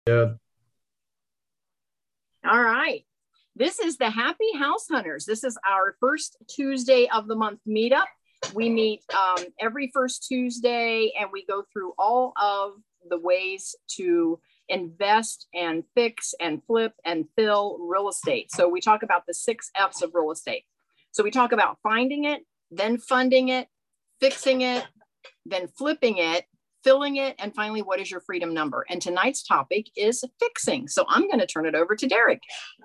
Yeah. All right. This is the Happy House Hunters. This is our first Tuesday of the month meetup. We meet every first Tuesday and we go through all of the ways to invest and fix and flip and fill real estate. So we talk about the 6 F's of real estate. So we talk about finding it, then funding it, fixing it, then flipping it, filling it, and finally, what is your freedom number? And tonight's topic is fixing. So I'm going to turn it over to Derek.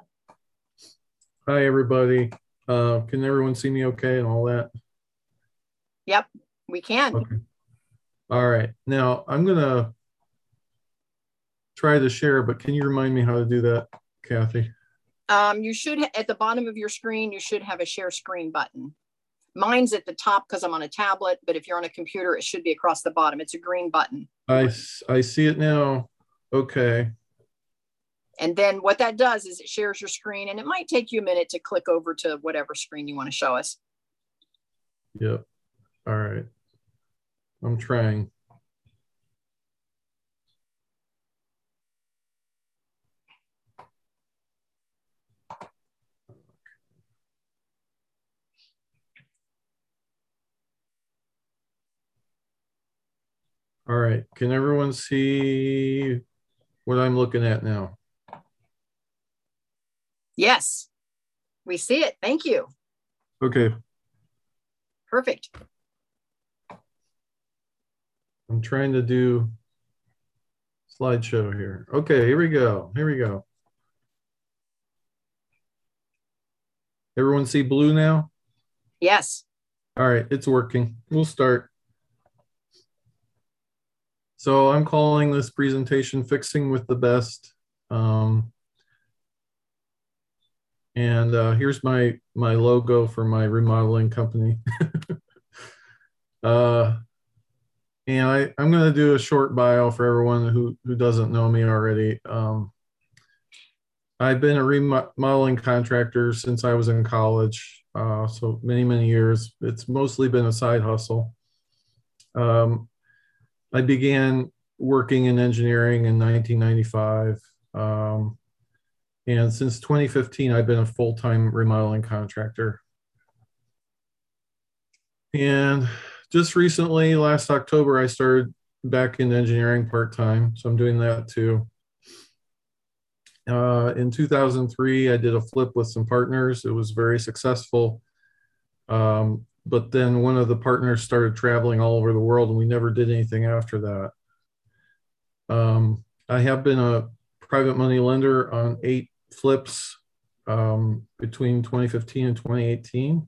Hi, everybody. Can everyone see me okay and all that? Yep, we can. Okay. All right. Now, I'm going to try to share, but can you remind me how to do that, Kathy? You should, at the bottom of your screen, you should have a share screen button. Mine's at the top because I'm on a tablet, but if you're on a computer, it should be across the bottom. It's a green button. I see it now. Okay. And then what that does is it shares your screen, and it might take you a minute to click over to whatever screen you want to show us. Yep. All right. I'm trying. All right. Can everyone see what I'm looking at now? Yes, we see it. Thank you. Okay. Perfect. I'm trying to do slideshow here. Okay, here we go. Here we go. Everyone see blue now? Yes. All right, it's working. We'll start. So I'm calling this presentation Fixing with the Best. Here's my logo for my remodeling company. And I'm going to do a short bio for everyone who doesn't know me already. I've been a remodeling contractor since I was in college, so many years. It's mostly been a side hustle. I began working in engineering in 1995. And since 2015, I've been a full-time remodeling contractor. And just recently, last October, I started back in engineering part-time. So I'm doing that too. In 2003, I did a flip with some partners. It was very successful. But then one of the partners started traveling all over the world and we never did anything after that. I have been a private money lender on 8 flips between 2015 and 2018.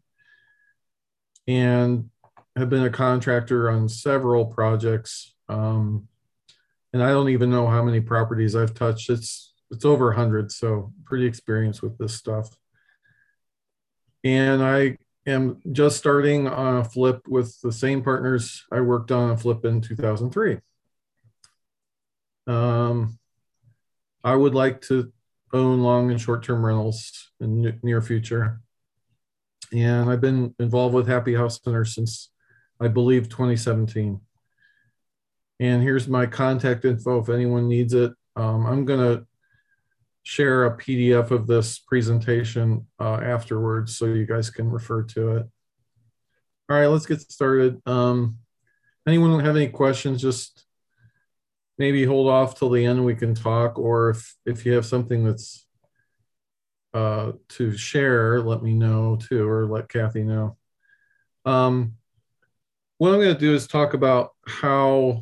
And have been a contractor on several projects. And I don't even know how many properties I've touched. It's over 100, so pretty experienced with this stuff. And I am just starting on a flip with the same partners I worked on a flip in 2003. I would like to own long and short-term rentals in the near future. And I've been involved with Happy House Hunters since, I believe, 2017. And here's my contact info if anyone needs it. I'm going to share a PDF of this presentation afterwards so you guys can refer to it. All right, let's get started. Anyone have any questions, just maybe hold off till the end and we can talk, or if you have something that's to share, let me know too, or let Kathy know. What I'm going to do is talk about how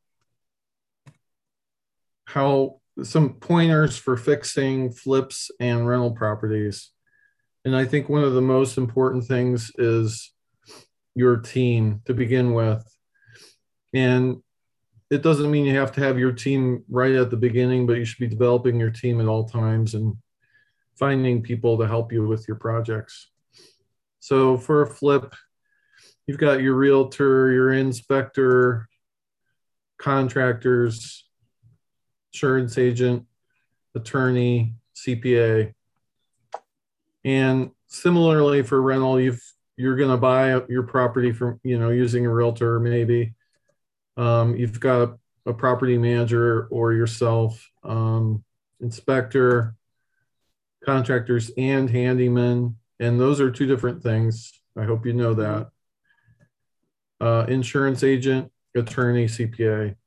some pointers for fixing flips and rental properties. And I think one of the most important things is your team to begin with. And it doesn't mean you have to have your team right at the beginning, but you should be developing your team at all times and finding people to help you with your projects. So for a flip, you've got your realtor, your inspector, contractors, insurance agent, attorney, CPA. And similarly for rental, you're going to buy your property from, using a realtor maybe. You've got to a property manager or yourself, inspector, contractors, and handyman. And those are two different things. I hope you know that. Insurance agent, attorney, CPA.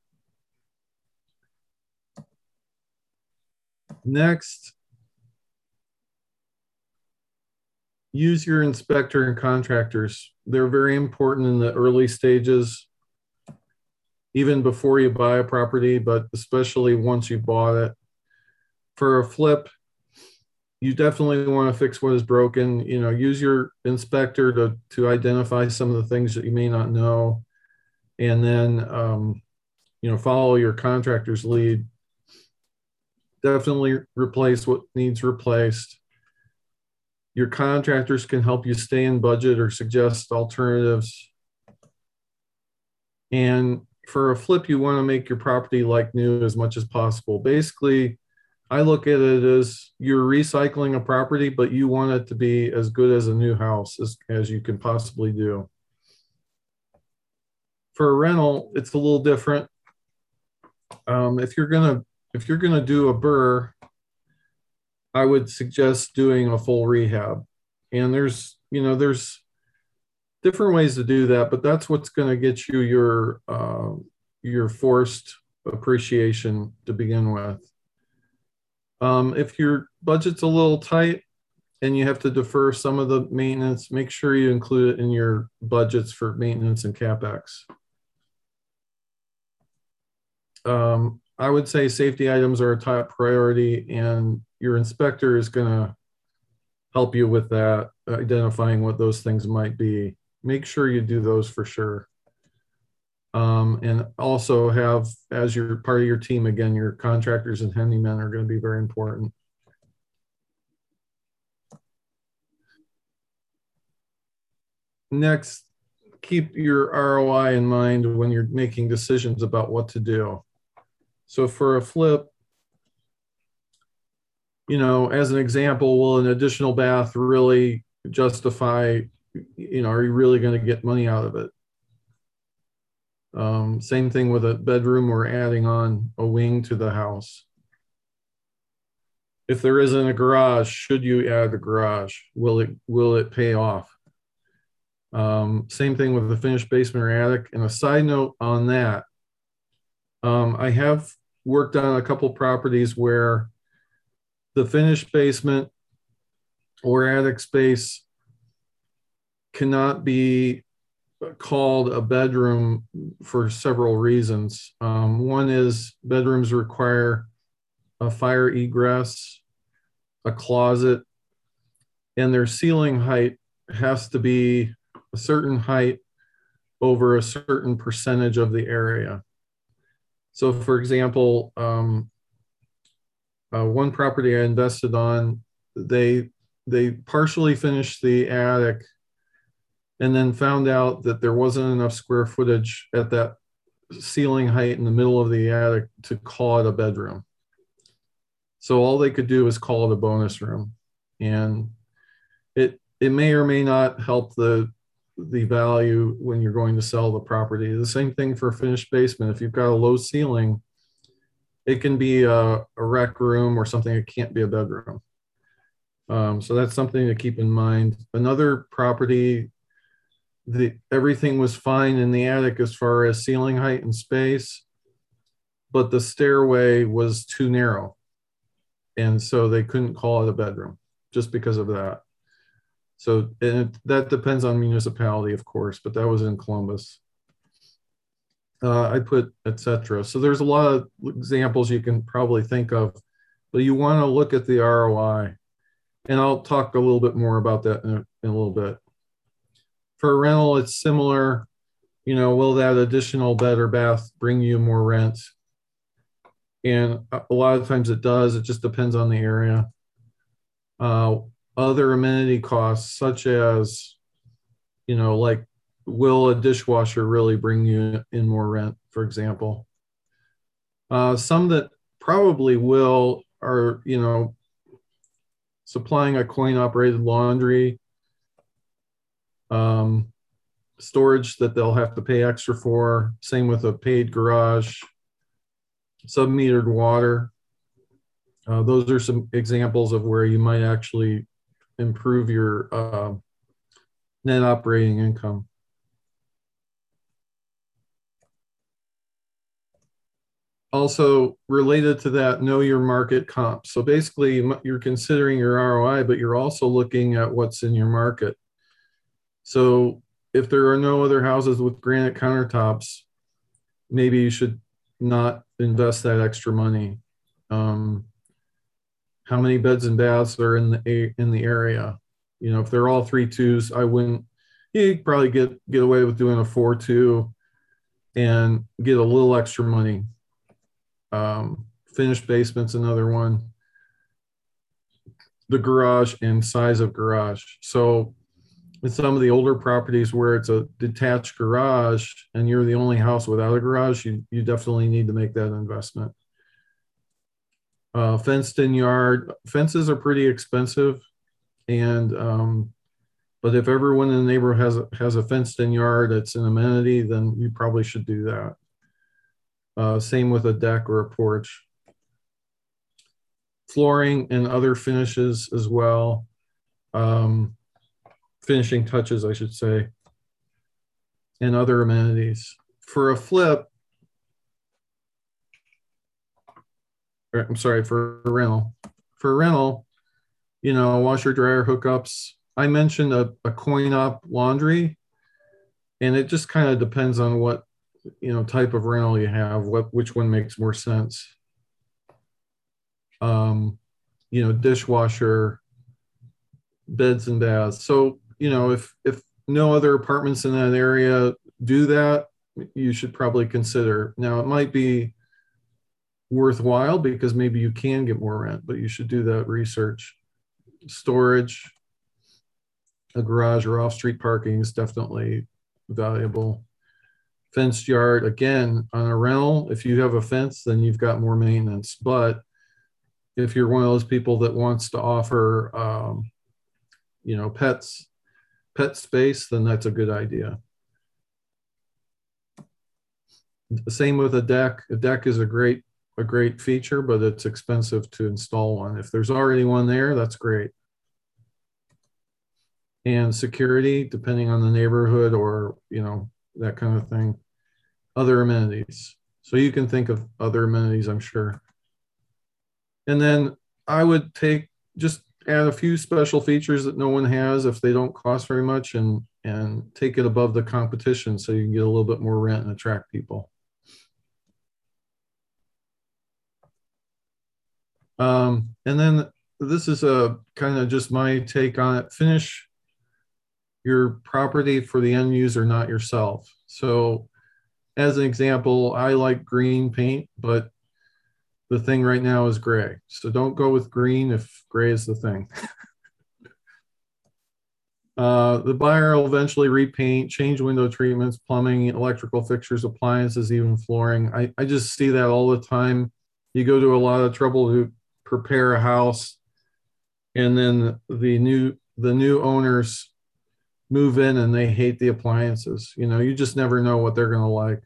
Next, use your inspector and contractors. They're very important in the early stages, even before you buy a property, but especially once you bought it. For a flip, you definitely want to fix what is broken. You know, use your inspector to identify some of the things that you may not know, and then you know, follow your contractor's lead. Definitely replace what needs replaced. Your contractors can help you stay in budget or suggest alternatives. And for a flip, you want to make your property like new as much as possible. Basically, I look at it as you're recycling a property, but you want it to be as good as a new house as you can possibly do. For a rental, it's a little different. If you're gonna do a BRRRR, I would suggest doing a full rehab. And there's different ways to do that, but that's what's going to get you your forced appreciation to begin with. If your budget's a little tight and you have to defer some of the maintenance, make sure you include it in your budgets for maintenance and CapEx. I would say safety items are a top priority, and your inspector is going to help you with that, identifying what those things might be. Make sure you do those for sure. And also have, as your part of your team, again, your contractors and handymen are going to be very important. Next, keep your ROI in mind when you're making decisions about what to do. So for a flip, you know, as an example, will an additional bath really justify, you know, are you really going to get money out of it? Same thing with a bedroom or adding on a wing to the house. If there isn't a garage, should you add a garage? Will it pay off? Same thing with the finished basement or attic. And a side note on that, I have worked on a couple properties where the finished basement or attic space cannot be called a bedroom for several reasons. One is bedrooms require a fire egress, a closet, and their ceiling height has to be a certain height over a certain percentage of the area. So for example, one property I invested on, they partially finished the attic and then found out that there wasn't enough square footage at that ceiling height in the middle of the attic to call it a bedroom. So all they could do was call it a bonus room. And it may or may not help the value when you're going to sell the property. The same thing for a finished basement. If you've got a low ceiling, it can be a rec room or something. It can't be a bedroom. So that's something to keep in mind. Another property, everything was fine in the attic as far as ceiling height and space, but the stairway was too narrow. And so they couldn't call it a bedroom just because of that. So that depends on municipality, of course, but that was in Columbus. I put etc. So there's a lot of examples you can probably think of, but you want to look at the ROI. And I'll talk a little bit more about that in a little bit. For a rental, it's similar. You know, will that additional bed or bath bring you more rent? And a lot of times it does. It just depends on the area. Other amenity costs, such as, you know, like, will a dishwasher really bring you in more rent, for example? Some that probably will are, you know, supplying a coin-operated laundry, storage that they'll have to pay extra for, same with a paid garage, sub-metered water. Those are some examples of where you might actually improve your net operating income. Also related to that, know your market comp. So basically you're considering your ROI, but you're also looking at what's in your market. So if there are no other houses with granite countertops, maybe you should not invest that extra money. How many beds and baths are in the area? You know, if they're all 3.2s, I wouldn't. You'd probably get away with doing a 4.2 and get a little extra money. Finished basement's another one. The garage and size of garage. So in some of the older properties where it's a detached garage and you're the only house without a garage, you definitely need to make that investment. Fenced in yard. Fences are pretty expensive, and but if everyone in the neighborhood has a fenced in yard that's an amenity, then you probably should do that. Same with a deck or a porch. Flooring and other finishes as well. Finishing touches, I should say, and other amenities. For a flip, I'm sorry, for a rental. For a rental, you know, washer, dryer, hookups. I mentioned a coin-op laundry, and it just kind of depends on what, you know, type of rental you have, which one makes more sense. You know, dishwasher, beds and baths. So, you know, if no other apartments in that area do that, you should probably consider. Now, it might be worthwhile because maybe you can get more rent, but you should do that research. Storage, a garage or off-street parking is definitely valuable. Fenced yard, again, on a rental, if you have a fence, then you've got more maintenance. But if you're one of those people that wants to offer, you know, pet space, then that's a good idea. Same with a deck. A deck is a great feature, but it's expensive to install one. If there's already one there, that's great. And security, depending on the neighborhood or, you know, that kind of thing. Other amenities. So you can think of other amenities, I'm sure. And then I would just add a few special features that no one has if they don't cost very much, and take it above the competition so you can get a little bit more rent and attract people. And then this is a kind of just my take on it. Finish your property for the end user, not yourself. So as an example, I like green paint, but the thing right now is gray. So don't go with green if gray is the thing. The buyer will eventually repaint, change window treatments, plumbing, electrical fixtures, appliances, even flooring. I just see that all the time. You go to a lot of trouble to prepare a house, and then the new owners move in and they hate the appliances. You know, you just never know what they're going to like.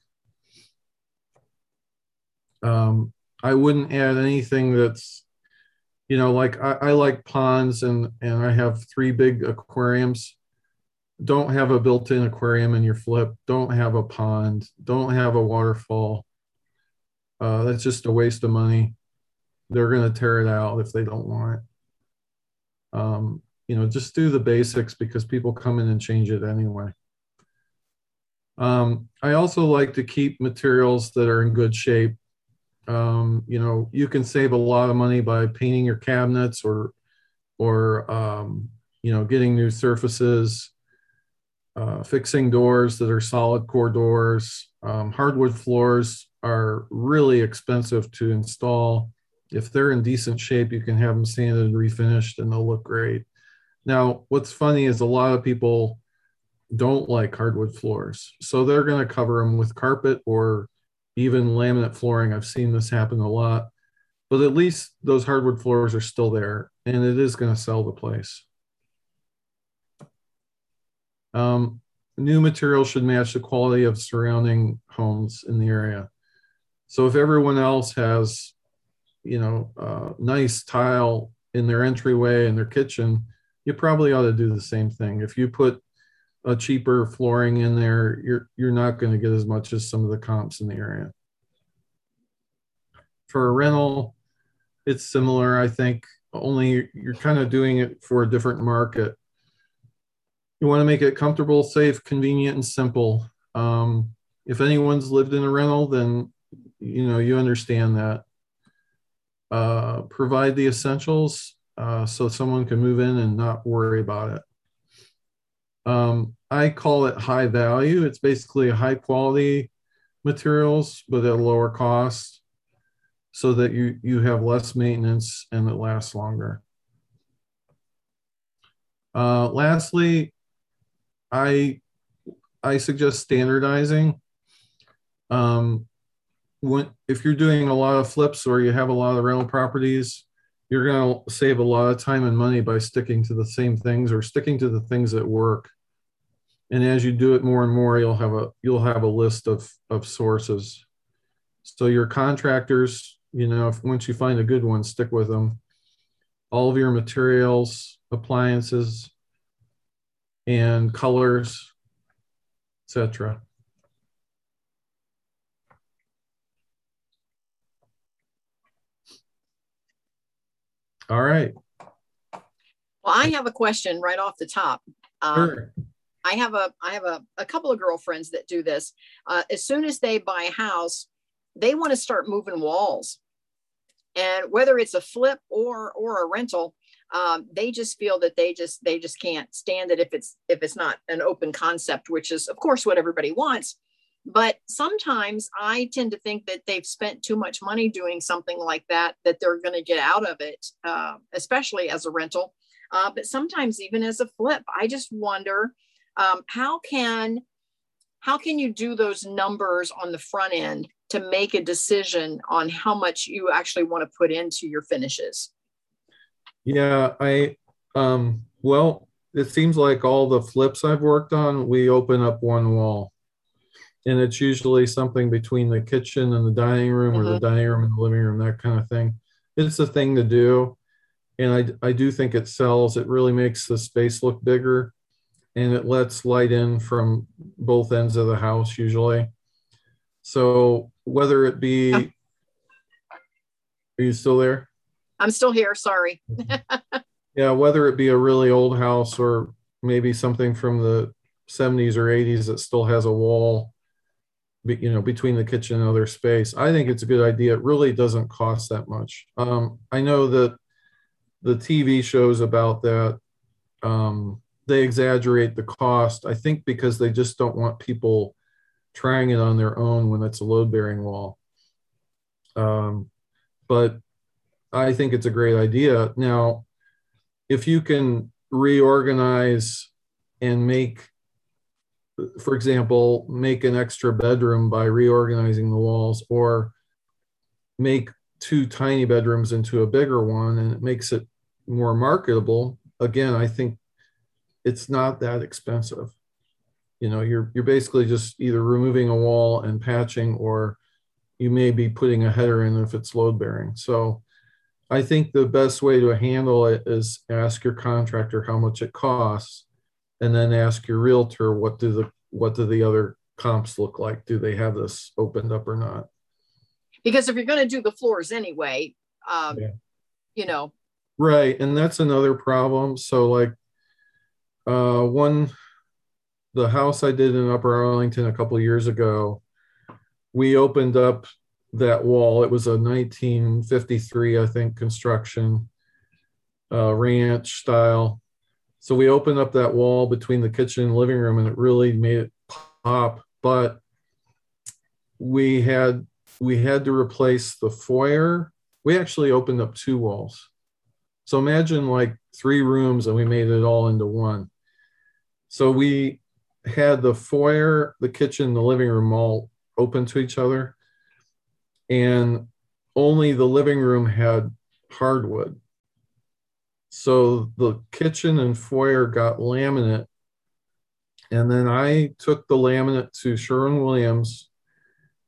I wouldn't add anything that's, you know, like I like ponds, and I have 3 big aquariums. Don't have a built-in aquarium in your flip. Don't have a pond. Don't have a waterfall. That's just a waste of money. They're going to tear it out if they don't want it. You know, just do the basics because people come in and change it anyway. I also like to keep materials that are in good shape. You know, you can save a lot of money by painting your cabinets or you know, getting new surfaces, fixing doors that are solid core doors. Hardwood floors are really expensive to install. If they're in decent shape, you can have them sanded and refinished and they'll look great. Now, what's funny is a lot of people don't like hardwood floors, so they're going to cover them with carpet or even laminate flooring. I've seen this happen a lot, but at least those hardwood floors are still there, and it is going to sell the place. New materials should match the quality of surrounding homes in the area. So if everyone else has, nice tile in their entryway and their kitchen, you probably ought to do the same thing. If you put a cheaper flooring in there, you're not going to get as much as some of the comps in the area. For a rental, it's similar, I think, only you're kind of doing it for a different market. You want to make it comfortable, safe, convenient, and simple. If anyone's lived in a rental, then you understand that. Provide the essentials so someone can move in and not worry about it. I call it high value. It's basically high quality materials, but at a lower cost, so that you have less maintenance and it lasts longer. Lastly, I suggest standardizing. If you're doing a lot of flips or you have a lot of rental properties, you're going to save a lot of time and money by sticking to the same things or sticking to the things that work. And as you do it more and more, you'll have a list of sources. So your contractors, once you find a good one, stick with them. All of your materials, appliances, and colors, etc. All right. Well, I have a question right off the top. Sure. I have a couple of girlfriends that do this. As soon as they buy a house, they want to start moving walls, and whether it's a flip or a rental, they just feel that they just can't stand it if it's not an open concept, which is of course what everybody wants. But sometimes I tend to think that they've spent too much money doing something like that they're going to get out of it, especially as a rental. But sometimes even as a flip, I just wonder, how can you do those numbers on the front end to make a decision on how much you actually want to put into your finishes? Yeah, well, it seems like all the flips I've worked on, we open up one wall. And it's usually something between the kitchen and the dining room, or the dining room and the living room, that kind of thing. It's a thing to do. And I do think it sells. It really makes the space look bigger, and it lets light in from both ends of the house usually. So whether it be, are you still there? I'm still here, sorry. Yeah, whether it be a really old house or maybe something from the 70s or 80s that still has a wall, between the kitchen and other space, I think it's a good idea. It really doesn't cost that much. I know that the TV shows about that, they exaggerate the cost, I think, because they just don't want people trying it on their own when it's a load-bearing wall. But I think it's a great idea. Now, if you can reorganize and make, for example, make an extra bedroom by reorganizing the walls, or make two tiny bedrooms into a bigger one, and it makes it more marketable. Again, I think it's not that expensive. You're basically just either removing a wall and patching, or you may be putting a header in if it's load bearing. So I think the best way to handle it is ask your contractor how much it costs, and then ask your realtor, what do the other comps look like? Do they have this opened up or not? Because if you're going to do the floors anyway, yeah. Right. And that's another problem. So like the house I did in Upper Arlington a couple of years ago, we opened up that wall. It was a 1953, I think, construction, ranch style. So we opened up that wall between the kitchen and living room, and it really made it pop. But we had to replace the foyer. We actually opened up two walls. So imagine like 3 rooms, and we made it all into one. So we had the foyer, the kitchen, the living room all open to each other, and only the living room had hardwood. So the kitchen and foyer got laminate, and then I took the laminate to Sherwin-Williams,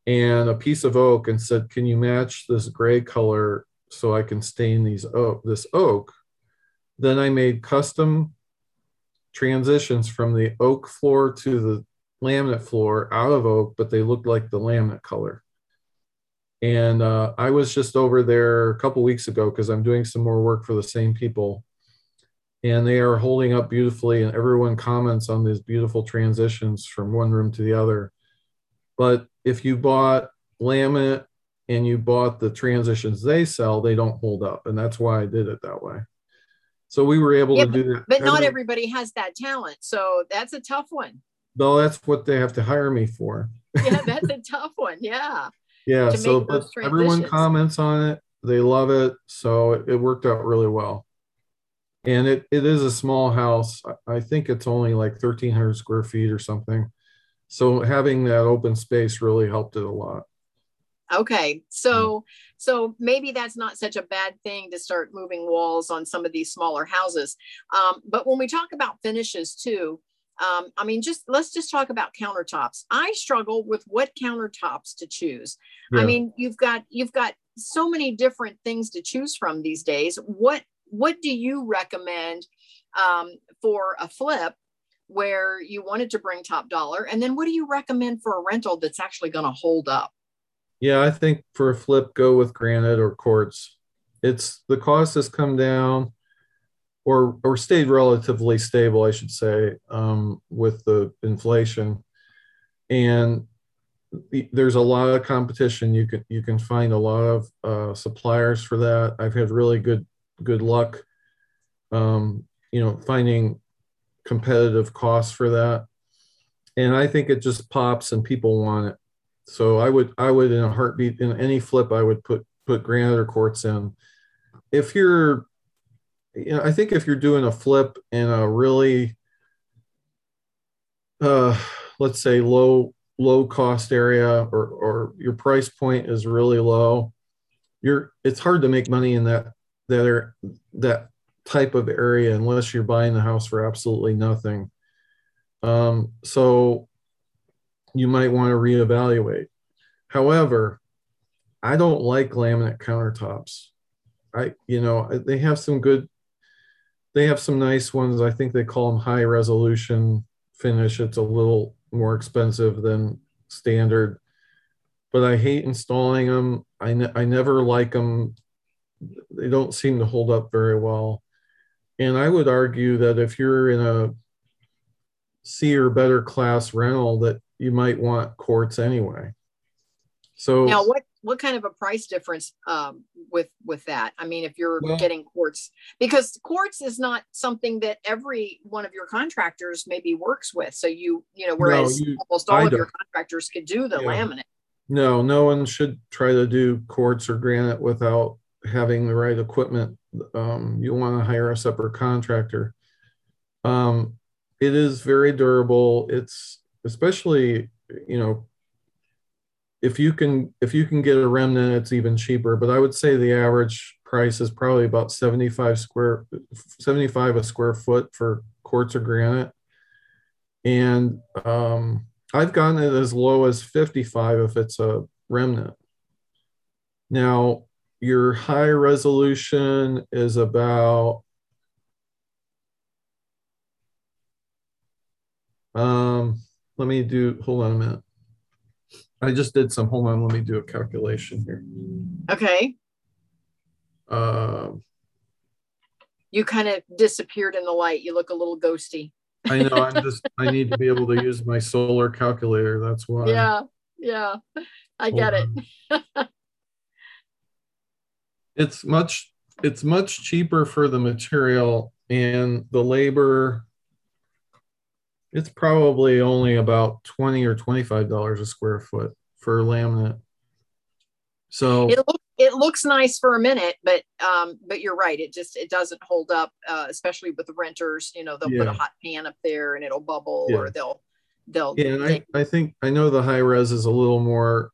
and a piece of oak and said, can you match this gray color so I can stain this oak? Then I made custom transitions from the oak floor to the laminate floor out of oak, but they looked like the laminate color. And I was just over there a couple weeks ago because I'm doing some more work for the same people. And they are holding up beautifully, and everyone comments on these beautiful transitions from one room to the other. But if you bought laminate and you bought the transitions they sell, they don't hold up. And that's why I did it that way. So we were able to do that. But not everybody has that talent. So that's a tough one. No, that's what they have to hire me for. Yeah, that's a tough one. Yeah. Yeah. So, but everyone comments on it. They love it. So it worked out really well. And it is a small house. I think it's only like 1,300 square feet or something. So having that open space really helped it a lot. Okay. So maybe that's not such a bad thing to start moving walls on some of these smaller houses. But when we talk about finishes too, I mean, let's just talk about countertops. I struggle with what countertops to choose. Yeah. I mean, you've got so many different things to choose from these days. What do you recommend for a flip where you wanted to bring top dollar? And then what do you recommend for a rental that's actually going to hold up? Yeah, I think for a flip, go with granite or quartz. The cost has come down or stayed relatively stable, I should say, with the inflation. And there's a lot of competition. You can find a lot of suppliers for that. I've had really good luck, finding competitive costs for that. And I think it just pops and people want it. So I would in a heartbeat, in any flip, I would put granite or quartz in. If you're, I think if you're doing a flip in a really, let's say low cost area, or your price point is really low, it's hard to make money in that type of area unless you're buying the house for absolutely nothing. So you might want to reevaluate. However, I don't like laminate countertops. They have some nice ones. I think they call them high resolution finish. It's a little more expensive than standard, but I hate installing them. I never like them. They don't seem to hold up very well. And I would argue that if you're in a C or better class rental, that you might want quartz anyway. So now what kind of a price difference with that? I mean, if you're getting quartz, because quartz is not something that every one of your contractors maybe works with. So whereas almost all of your contractors could do the laminate. No one should try to do quartz or granite without having the right equipment. You want to hire a separate contractor. It is very durable. It's especially, if you can get a remnant, it's even cheaper. But I would say the average price is probably about 75 a square foot for quartz or granite. And I've gotten it as low as 55 if it's a remnant. Now, your high resolution is about hold on a minute. I just did some, hold on, let me do a calculation here. Okay. You kind of disappeared in the light. You look a little ghosty. I know, I need to be able to use my solar calculator. That's why. Yeah. I get it. It's much cheaper for the material and the labor. It's probably only about $20 or $25 a square foot for laminate. So it looks nice for a minute, but you're right. It doesn't hold up, especially with the renters. They'll put a hot pan up there and it'll bubble, or they'll. Yeah, and I think I know the high res is a little more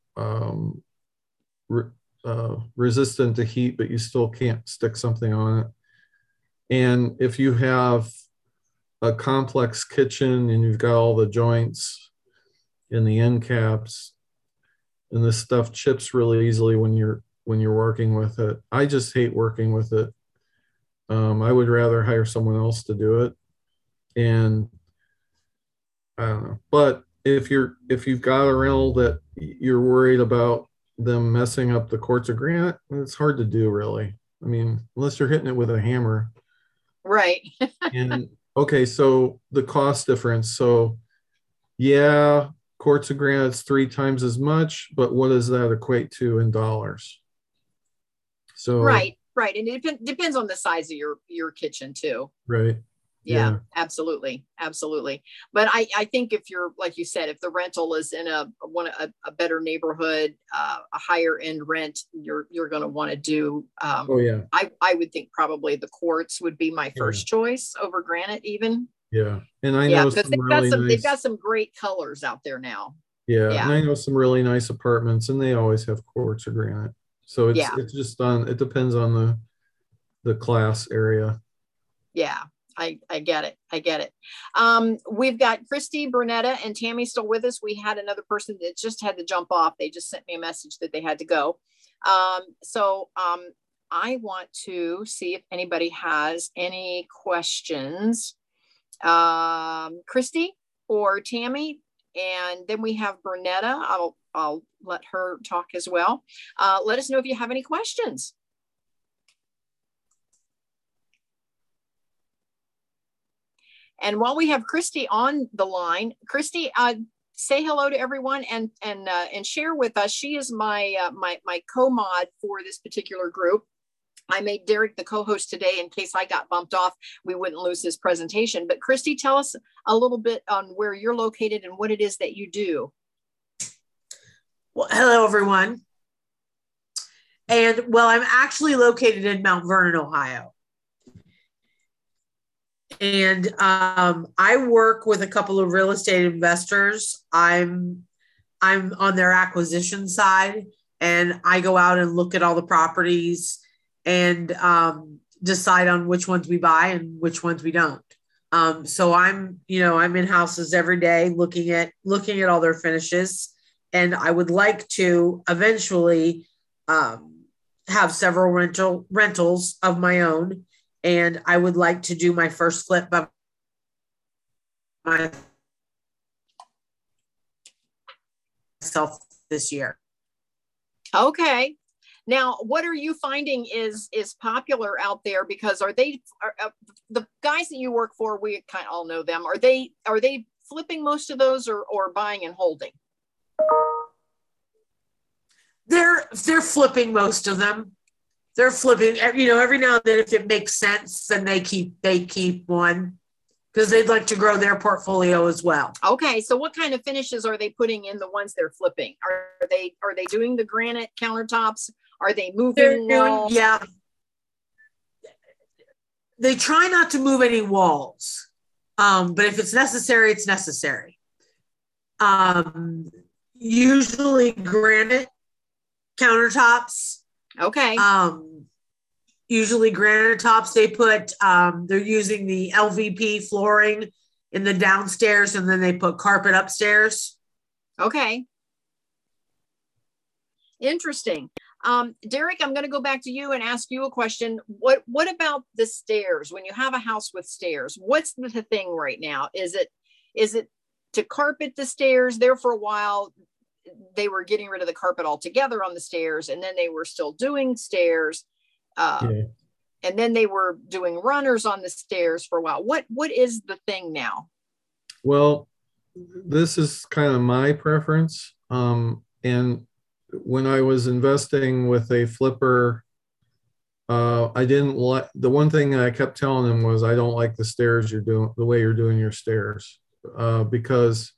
resistant to heat, but you still can't stick something on it. And if you have a complex kitchen and you've got all the joints and the end caps, and this stuff chips really easily when you're working with it. I just hate working with it. I would rather hire someone else to do it. And I don't know. But if you've got a rental that you're worried about them messing up the quartz or granite, it's hard to do really. I mean, unless you're hitting it with a hammer. Right. And okay, so the cost difference. So yeah, quartz and granite's 3 times as much, but what does that equate to in dollars? So right, and it depends on the size of your kitchen too. Right. Yeah, absolutely. But I think if you're, like you said, if the rental is in a better neighborhood, a higher end rent, you're going to want to do. Oh yeah. I would think probably the quartz would be my first choice over granite even. Yeah, and I know because they've got some great colors out there now. Yeah, and I know some really nice apartments, and they always have quartz or granite. So it's just it depends on the class area. Yeah. I get it. We've got Christy, Bernetta, and Tammy still with us. We had another person that just had to jump off. They just sent me a message that they had to go. So I want to see if anybody has any questions. Christy or Tammy, and then we have Bernetta. I'll let her talk as well. Let us know if you have any questions. And while we have Christy on the line, Christy, say hello to everyone and share with us. She is my co-mod for this particular group. I made Derek the co-host today in case I got bumped off, we wouldn't lose his presentation. But Christy, tell us a little bit on where you're located and what it is that you do. Well, hello, everyone. And well, I'm actually located in Mount Vernon, Ohio. And I work with a couple of real estate investors. I'm on their acquisition side, and I go out and look at all the properties and decide on which ones we buy and which ones we don't. So I'm in houses every day looking at all their finishes, and I would like to eventually have several rentals of my own. And I would like to do my first flip by myself this year. Okay. Now, what are you finding is popular out there? Because are the guys that you work for, we kind of all know them. Are they flipping most of those or buying and holding? They're flipping most of them. They're flipping, every now and then, if it makes sense, then they keep one because they'd like to grow their portfolio as well. Okay. So what kind of finishes are they putting in the ones they're flipping? Are they doing the granite countertops? Are they moving walls? Yeah. They try not to move any walls. But if it's necessary, it's necessary. Usually granite countertops. Okay. Usually granite tops, they put, they're using the LVP flooring in the downstairs, and then they put carpet upstairs. Okay. Interesting. Derek, I'm going to go back to you and ask you a question. What about the stairs? When you have a house with stairs, what's the thing right now? Is it to carpet the stairs? There for a while, they were getting rid of the carpet altogether on the stairs, and then they were still doing stairs. And then they were doing runners on the stairs for a while. What is the thing now? Well, this is kind of my preference. And when I was investing with a flipper, I didn't like, the one thing I kept telling him was, I don't like the stairs you're doing, the way you're doing your stairs, because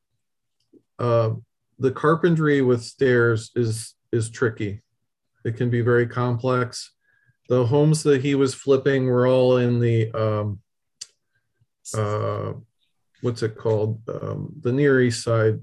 the carpentry with stairs is tricky. It can be very complex. The homes that he was flipping were all in the what's it called? The Near East Side,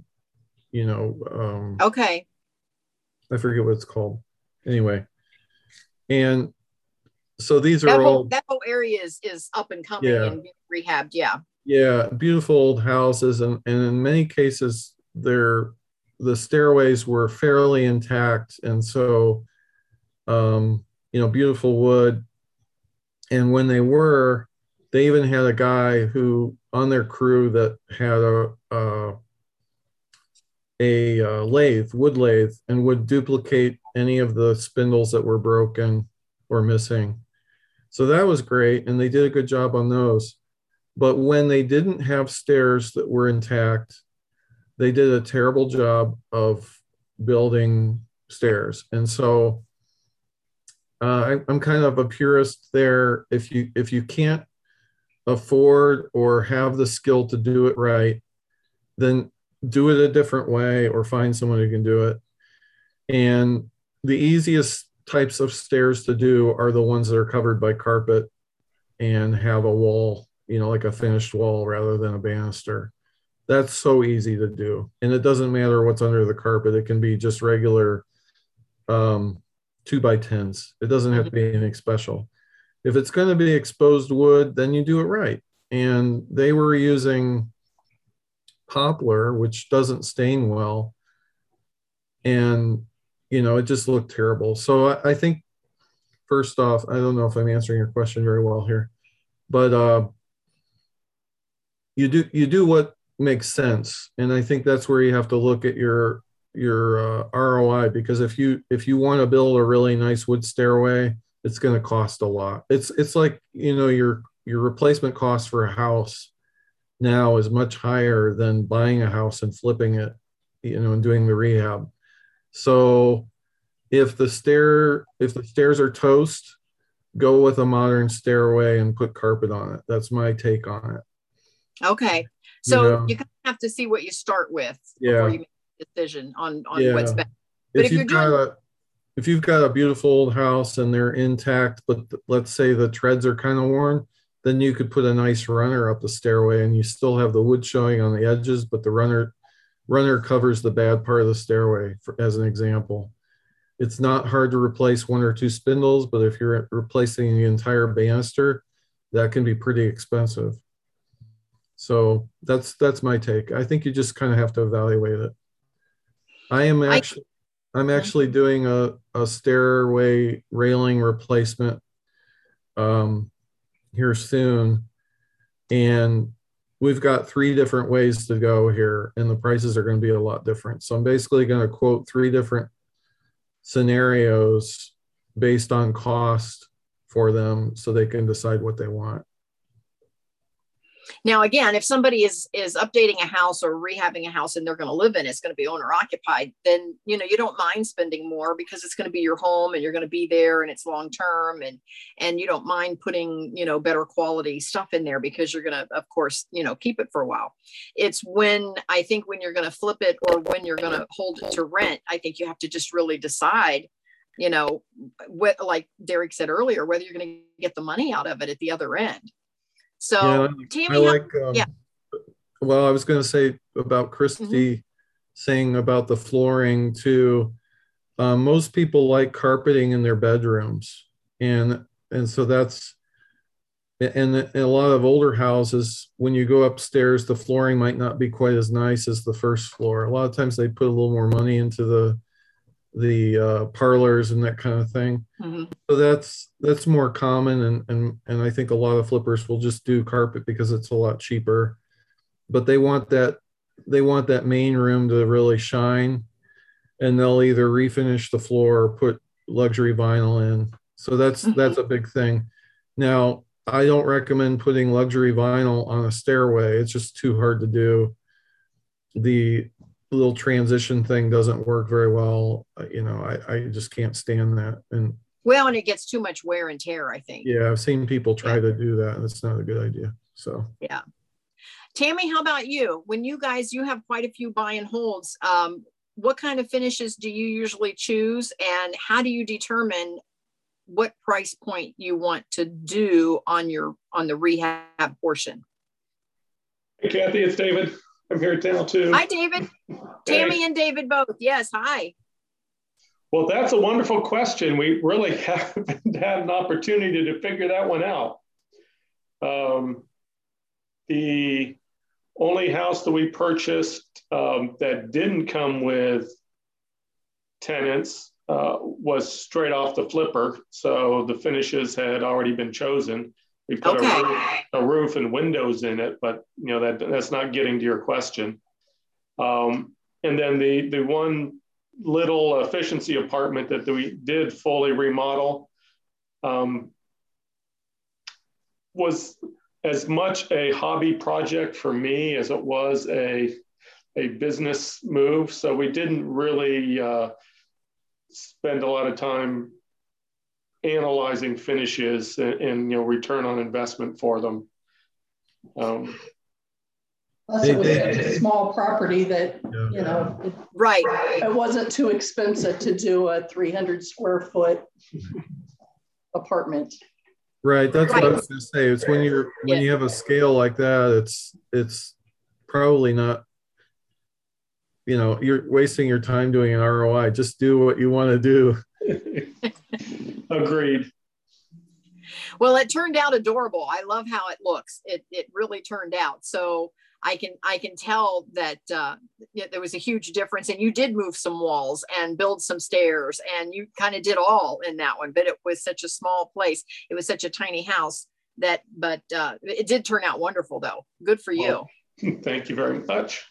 Okay. I forget what it's called. Anyway, and so these that are all that whole area is up and coming and being rehabbed. Yeah. Yeah, beautiful old houses, and in many cases they're the stairways were fairly intact, and so beautiful wood. And when they even had a guy who on their crew that had a wood lathe, and would duplicate any of the spindles that were broken or missing. So that was great, and they did a good job on those. But when they didn't have stairs that were intact, they did a terrible job of building stairs. And so I'm kind of a purist there. If you can't afford or have the skill to do it right, then do it a different way or find someone who can do it. And the easiest types of stairs to do are the ones that are covered by carpet and have a wall, like a finished wall rather than a banister. That's so easy to do. And it doesn't matter what's under the carpet. It can be just regular 2x10s. It doesn't have to be anything special. If it's going to be exposed wood, then you do it right. And they were using poplar, which doesn't stain well. And, it just looked terrible. So I think, first off, I don't know if I'm answering your question very well here, but you do what makes sense. And I think that's where you have to look at your ROI, because if you want to build a really nice wood stairway, it's going to cost a lot. It's like, your replacement cost for a house now is much higher than buying a house and flipping it, and doing the rehab. So if the stairs are toast, go with a modern stairway and put carpet on it. That's my take on it. Okay. So you kind of have to see what you start with before you make a decision on what's best. But if you've got a beautiful old house and they're intact, but let's say the treads are kind of worn, then you could put a nice runner up the stairway and you still have the wood showing on the edges, but the runner covers the bad part of the stairway, as an example. It's not hard to replace 1 or 2 spindles, but if you're replacing the entire banister, that can be pretty expensive. So that's my take. I think you just kind of have to evaluate it. I'm actually doing a stairway railing replacement here soon, and we've got 3 different ways to go here, and the prices are going to be a lot different. So I'm basically going to quote 3 different scenarios based on cost for them so they can decide what they want. Now, again, if somebody is updating a house or rehabbing a house and they're going to live in it, it's going to be owner occupied, then, you don't mind spending more because it's going to be your home and you're going to be there and it's long term, and you don't mind putting, better quality stuff in there because you're going to, of course, keep it for a while. It's when you're going to flip it or when you're going to hold it to rent, I think you have to just really decide, what, like Derek said earlier, whether you're going to get the money out of it at the other end. So, Tammy, well, I was going to say about Christy saying about the flooring too. Most people like carpeting in their bedrooms, and so that's, and in a lot of older houses, when you go upstairs, the flooring might not be quite as nice as the first floor. A lot of times they put a little more money into the parlors and that kind of thing. So that's more common, and I think a lot of flippers will just do carpet because it's a lot cheaper, but they want that main room to really shine, and they'll either refinish the floor or put luxury vinyl in. So that's a big thing. Now, I don't recommend putting luxury vinyl on a stairway. It's just too hard to do. The little transition thing doesn't work very well. I just can't stand that. And it gets too much wear and tear, I think. Yeah, I've seen people try to do that, and it's not a good idea. So yeah. Tammy, how about you? When you have quite a few buy and holds, what kind of finishes do you usually choose, and how do you determine what price point you want to do on the rehab portion? Hey, Kathy, it's David. I'm here now too. Hi, David. Tammy and David both. Yes, hi. Well, that's a wonderful question. We really haven't had an opportunity to figure that one out. The only house that we purchased that didn't come with tenants was straight off the flipper. So the finishes had already been chosen. We put a roof and windows in it, but that's not getting to your question. And then the one little efficiency apartment that we did fully remodel was as much a hobby project for me as it was a business move. So we didn't really spend a lot of time analyzing finishes and return on investment for them. Plus, it was such a small property that it wasn't too expensive to do a 300 square foot apartment. Right, that's what I was going to say. It's when you have a scale like that, it's probably not. You're wasting your time doing an ROI. Just do what you want to do. Agreed. Well, it turned out adorable. I love how it looks. It really turned out. So I can tell that there was a huge difference, and you did move some walls and build some stairs, and you kind of did all in that one. But it was such a small place. It was such a tiny house but it did turn out wonderful, though. Good for you. Thank you very much.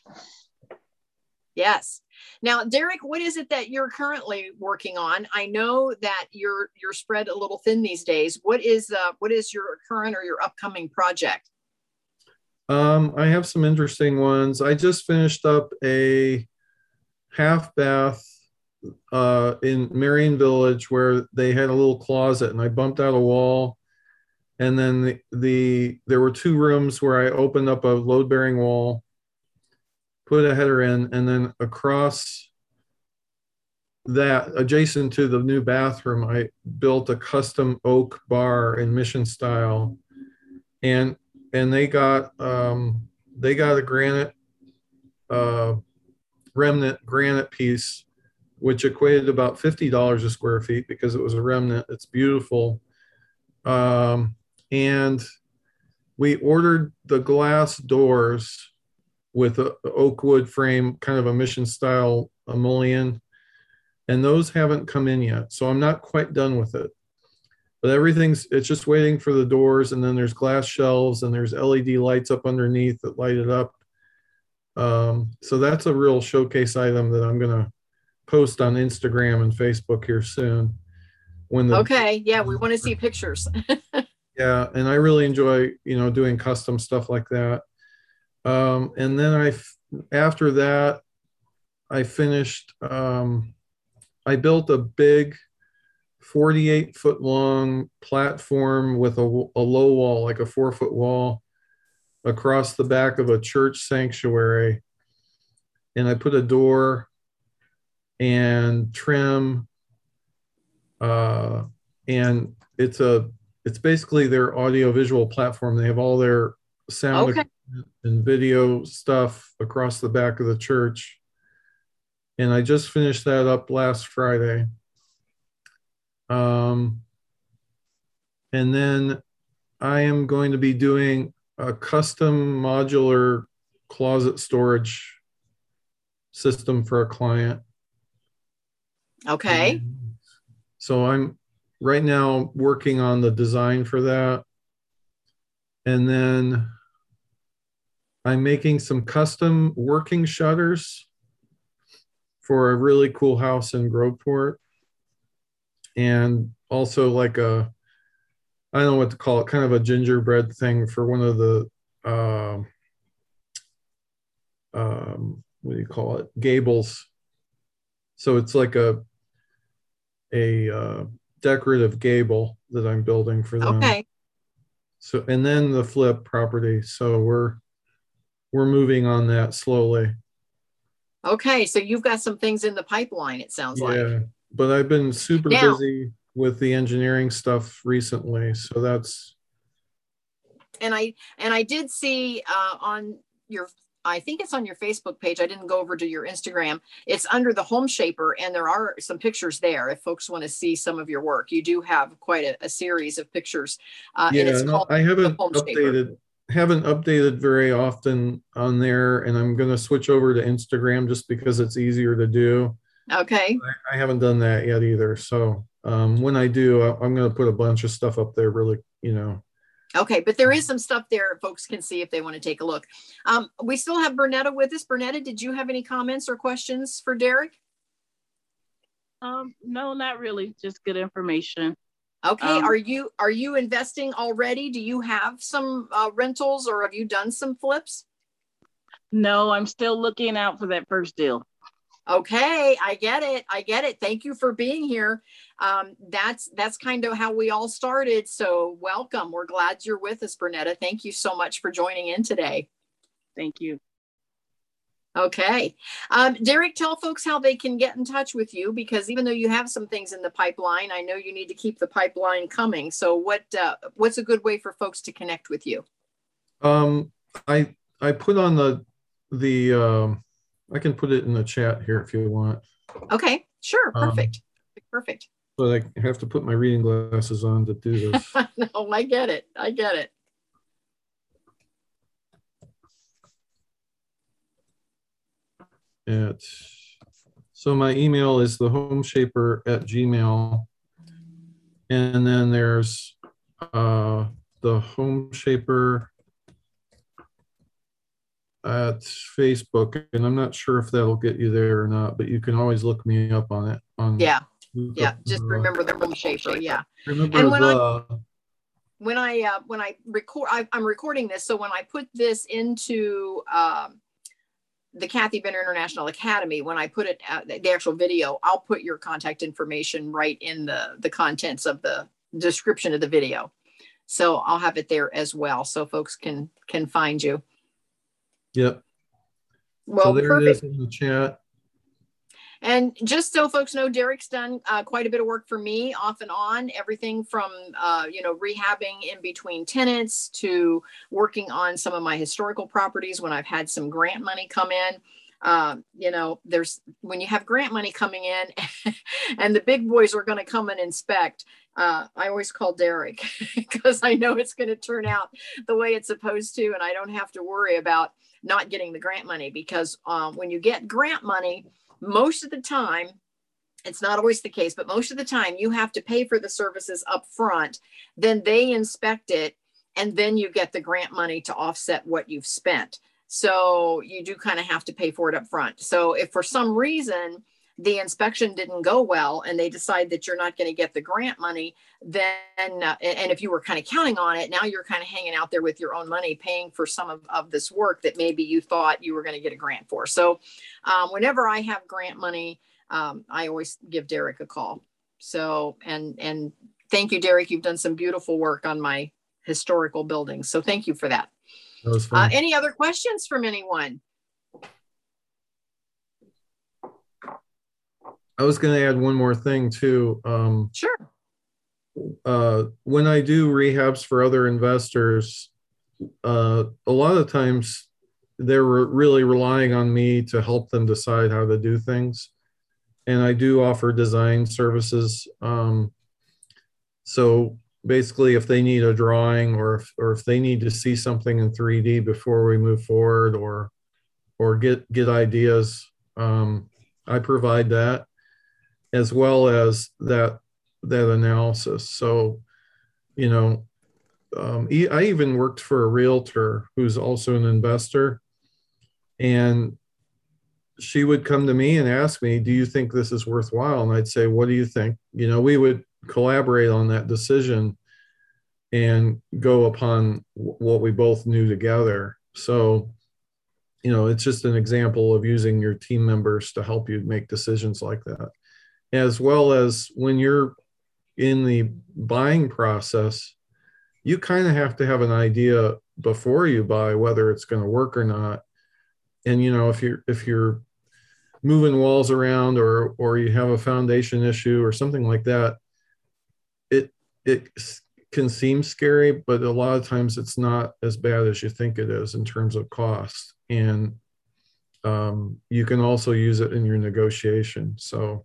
Yes. Now, Derek, what is it that you're currently working on? I know that you're spread a little thin these days. What is your current or your upcoming project? I have some interesting ones. I just finished up a half bath in Marion Village where they had a little closet, and I bumped out a wall. And then there were 2 rooms where I opened up a load-bearing wall, put a header in, and then across that, adjacent to the new bathroom, I built a custom oak bar in Mission style. And they got a granite remnant granite piece, which equated to about $50 a square feet because it was a remnant. It's beautiful. And we ordered the glass doors with a oak wood frame, kind of a Mission style mullion, and those haven't come in yet. So I'm not quite done with it. But it's just waiting for the doors, and then there's glass shelves, and there's LED lights up underneath that light it up. So that's a real showcase item that I'm going to post on Instagram and Facebook here soon. Okay, yeah, we want to see pictures. Yeah, and I really enjoy, doing custom stuff like that. And then after that, I finished. I built a big 48-foot long platform with a low wall, like a 4-foot wall, across the back of a church sanctuary. And I put a door and trim, and it's basically their audio-visual platform. They have all their sound and video stuff across the back of the church. And I just finished that up last Friday. And then I am going to be doing a custom modular closet storage system for a client. Okay. So I'm right now working on the design for that. And then I'm making some custom working shutters for a really cool house in Groveport. And also like I don't know what to call it, kind of a gingerbread thing for one of the, what do you call it? Gables. So it's like a decorative gable that I'm building for them. Okay. So, and then the flip property. So we're moving on that slowly. Okay. So you've got some things in the pipeline, it sounds like. Yeah, but I've been super busy with the engineering stuff recently. So that's. And I did see on your, I think it's on your Facebook page. I didn't go over to your Instagram. It's under the Home Shaper, and there are some pictures there if folks want to see some of your work. You do have quite a series of pictures. Yeah, I haven't updated haven't updated very often on there, and I'm going to switch over to Instagram just because it's easier to do. Okay. I haven't done that yet either. So when I do, I'm going to put a bunch of stuff up there, really, Okay, but there is some stuff there folks can see if they want to take a look. We still have Bernetta with us. Bernetta, did you have any comments or questions for Derek? No, not really. Just good information. Okay, are you investing already? Do you have some rentals, or have you done some flips? No, I'm still looking out for that first deal. Okay, I get it. Thank you for being here. That's kind of how we all started. So welcome. We're glad you're with us, Bernetta. Thank you so much for joining in today. Thank you. Okay. Derek, tell folks how they can get in touch with you, because even though you have some things in the pipeline, I know you need to keep the pipeline coming. So what's a good way for folks to connect with you? I put on the I can put it in the chat here if you want. Okay, sure. Perfect. Perfect. But I have to put my reading glasses on to do this. No, I get it. So my email is thehomeshaper@gmail.com. And then there's the Homeshaper at Facebook, and I'm not sure if that'll get you there or not, but you can always look me up on it. Yeah. Just remember the Homeshaper. Yeah. Remember and when I record, I'm recording this. So when I put this into the Kathy Bender International Academy, when I put it the actual video, I'll put your contact information right in the contents of the description of the video. So I'll have it there as well, so folks can find you. Yep. Well, so there perfect. It is in the chat. And just so folks know, Derek's done quite a bit of work for me off and on, everything from, rehabbing in between tenants to working on some of my historical properties when I've had some grant money come in. There's when you have grant money coming in and the big boys are going to come and inspect. I always call Derek because I know it's going to turn out the way it's supposed to, and I don't have to worry about not getting the grant money, because when you get grant money, most of the time, it's not always the case, but most of the time you have to pay for the services up front, then they inspect it, and then you get the grant money to offset what you've spent. So you do kind of have to pay for it up front. So if for some reason the inspection didn't go well and they decide that you're not going to get the grant money, then, and if you were kind of counting on it, now you're kind of hanging out there with your own money, paying for some of this work that maybe you thought you were going to get a grant for. So whenever I have grant money, I always give Derek a call. So, and thank you, Derek. You've done some beautiful work on my historical buildings. So thank you for that. That was fun. Any other questions from anyone? I was going to add one more thing too. Sure. When I do rehabs for other investors, a lot of times they're really relying on me to help them decide how to do things. And I do offer design services. So basically, if they need a drawing or if they need to see something in 3D before we move forward or get ideas, I provide that, as well as that analysis. So, I even worked for a realtor who's also an investor, and she would come to me and ask me, do you think this is worthwhile? And I'd say, what do you think? We would collaborate on that decision and go upon what we both knew together. So, it's just an example of using your team members to help you make decisions like that. As well as when you're in the buying process, you kind of have to have an idea before you buy whether it's going to work or not. And if you're moving walls around or you have a foundation issue or something like that, it can seem scary, but a lot of times it's not as bad as you think it is in terms of cost. And you can also use it in your negotiation. So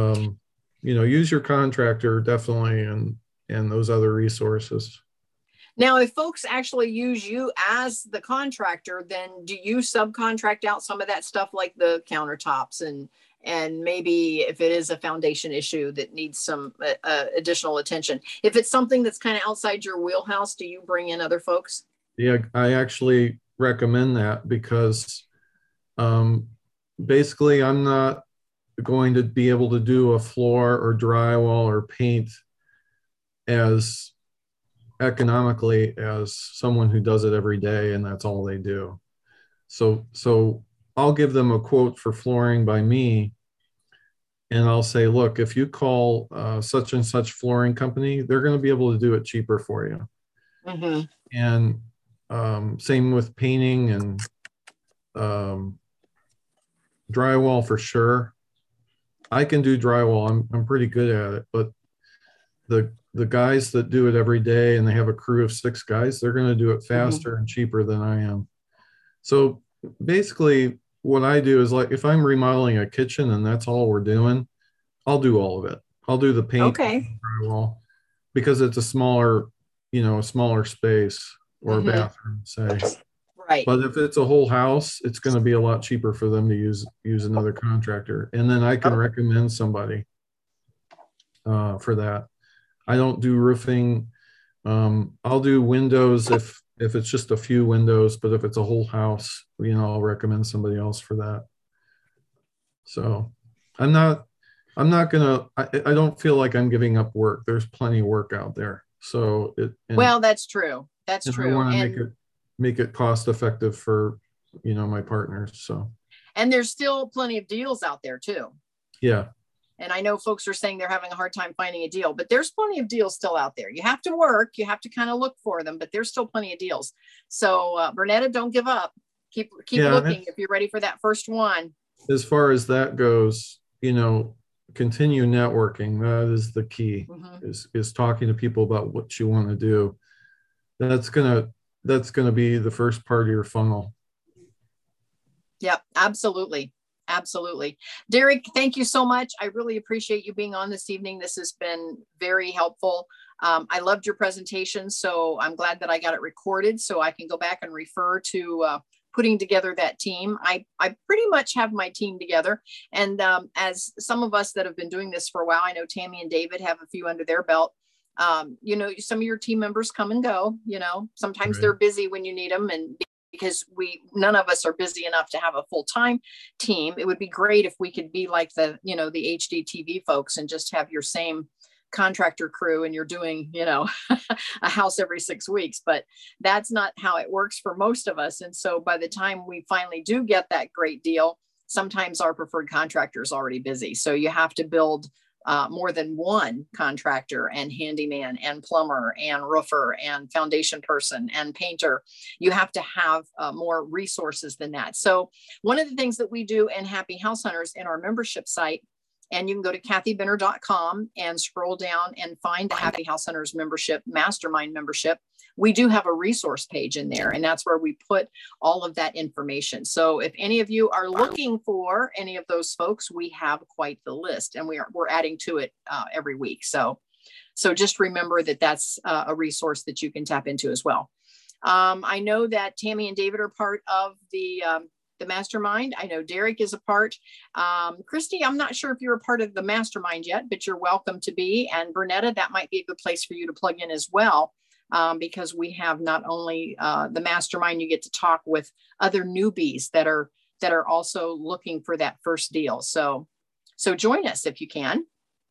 use your contractor definitely, and those other resources. Now, if folks actually use you as the contractor, then do you subcontract out some of that stuff like the countertops and maybe if it is a foundation issue that needs some additional attention? If it's something that's kind of outside your wheelhouse, do you bring in other folks? Yeah, I actually recommend that because basically I'm not going to be able to do a floor or drywall or paint as economically as someone who does it every day and that's all they do. So I'll give them a quote for flooring by me and I'll say, look, if you call such and such flooring company, they're going to be able to do it cheaper for you. Mm-hmm. And same with painting and drywall for sure. I can do drywall. I'm pretty good at it, but the guys that do it every day and they have a crew of 6 guys, they're going to do it faster and cheaper than I am. So basically what I do is, like, if I'm remodeling a kitchen and that's all we're doing, I'll do all of it. I'll do the paint, drywall, because it's a smaller space or a bathroom, say. Right. But if it's a whole house, it's going to be a lot cheaper for them to use another contractor. And then I can recommend somebody for that. I don't do roofing. I'll do windows if it's just a few windows, but if it's a whole house, I'll recommend somebody else for that. So I don't feel like I'm giving up work. There's plenty of work out there. So well, that's true. That's true. I want to make it cost effective for, my partners. So, and there's still plenty of deals out there too. Yeah. And I know folks are saying they're having a hard time finding a deal, but there's plenty of deals still out there. You have to work, you have to kind of look for them, but there's still plenty of deals. So Bernetta, don't give up. Keep looking if you're ready for that first one. As far as that goes, continue networking. That is the key, is talking to people about what you want to do. That's gonna be the first part of your funnel. Yep, absolutely. Absolutely. Derek, thank you so much. I really appreciate you being on this evening. This has been very helpful. I loved your presentation, so I'm glad that I got it recorded so I can go back and refer to putting together that team. I pretty much have my team together. And as some of us that have been doing this for a while, I know Tammy and David have a few under their belt. Some of your team members come and go, sometimes they're busy when you need them, and because none of us are busy enough to have a full-time team. It would be great if we could be like the HGTV folks and just have your same contractor crew and you're doing, a house every 6 weeks, but that's not how it works for most of us. And so by the time we finally do get that great deal, sometimes our preferred contractor is already busy. So you have to build more than one contractor and handyman and plumber and roofer and foundation person and painter. You have to have more resources than that. So one of the things that we do in Happy House Hunters in our membership site, and you can go to kathybenner.com and scroll down and find the Happy House Hunters membership, mastermind membership. We do have a resource page in there, and that's where we put all of that information. So if any of you are looking for any of those folks, we have quite the list, and we're adding to it every week. So just remember that that's a resource that you can tap into as well. I know that Tammy and David are part of the mastermind. I know Derek is a part. Christy, I'm not sure if you're a part of the mastermind yet, but you're welcome to be. And Bernetta, that might be a good place for you to plug in as well, because we have not only the mastermind, you get to talk with other newbies that are also looking for that first deal. So join us if you can.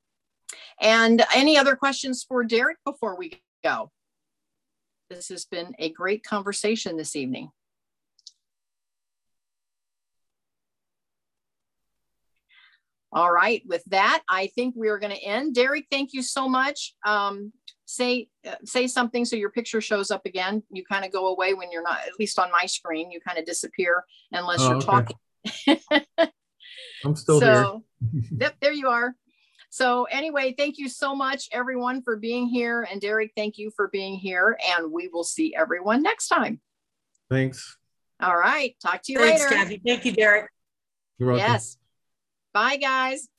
And any other questions for Derek before we go? This has been a great conversation this evening. All right, with that, I think we are going to end. Derek, thank you so much. Say something so your picture shows up again. You kind of go away when you're not, at least on my screen, you kind of disappear unless you're talking. I'm still here. Yep, there you are. So anyway, thank you so much, everyone, for being here. And Derek, thank you for being here. And we will see everyone next time. Thanks. All right. Talk to you later. Thanks, Kathy. Thank you, Derek. You're welcome. Yes. Bye, guys.